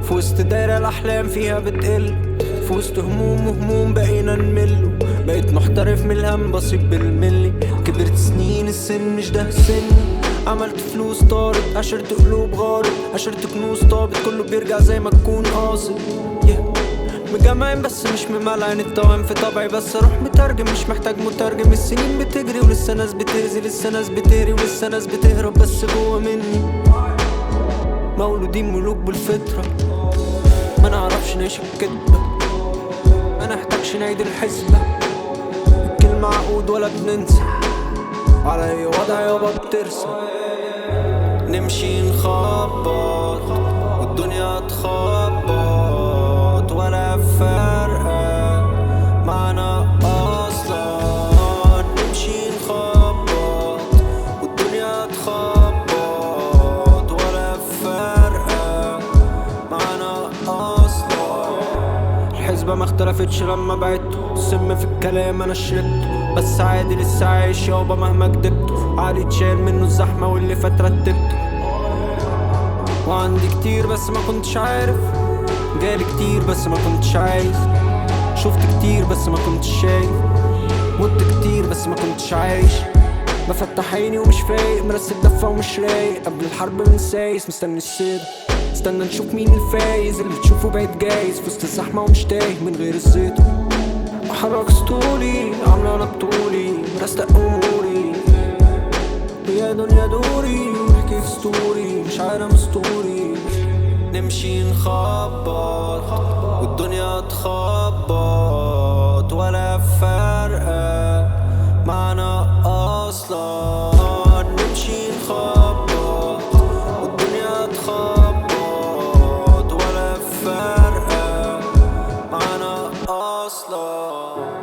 في وسط دايرة الأحلام فيها بتقل، في وسط هموم وهموم بقينا نمل. بقيت محترف من الهم بسيط بالملي، كبرت سنين السن مش ده سني. عملت فلوس طارت، عشرت قلوب غارت، عشرت كنوز طابت، كله بيرجع زي ما تكون قاصد. مجمعين بس مش مملعين التوام في طبعي، بس اروح مترجم مش محتاج مترجم. السنين بتجري ولسه ناس بتهزي، لسه ناس بتهري ولسه ناس بتهرب، بس جوا مني مولودين ملوك بالفطرة. ما نعرفش نعيش الكدبة، ما نحتاجش نعيد الحسبة، الكلمة عقود ولا بننسى، على اي وضع يابا بترسى. نمشي نخبط والدنيا تخبط، ولا فارقة معنا أصلا. نمشي نخبط والدنيا تخبط، ولا فارقة معنا أصلا. الحسبة ما اختلفتش لما بعدته، السم في الكلام أنا شربته، بس عادي لسه عايش يابا مهما كدبته. عادي اتشال منه الزحمة واللي فات رتبته. وعندي كتير بس ما كنتش عارف، جالي كتير بس ما كنتش عايز، شفت كتير بس ما كنتش شايف، مت كتير بس ما كنتش عايش. بفتح عيني ومش فايق، مرسل دفة ومش رايق، قبل الحرب من سايس مستني الصيد. استنى نشوف مين الفايز، اللي تشوفه بعيد جايز في وسط الزحمة ومش تايه من غير الزيت. بحرك سطولي عاملة انا بطولي، برستق اموري ويا دنيا دوري، ونحكي في ستوري مش عالم اسطوري. نمشي نخبط والدنيا تخبط، ولا فارقة معنا اصلا. نمشي نخبط والدنيا تخبط، ولا فارقة معنا اصلا.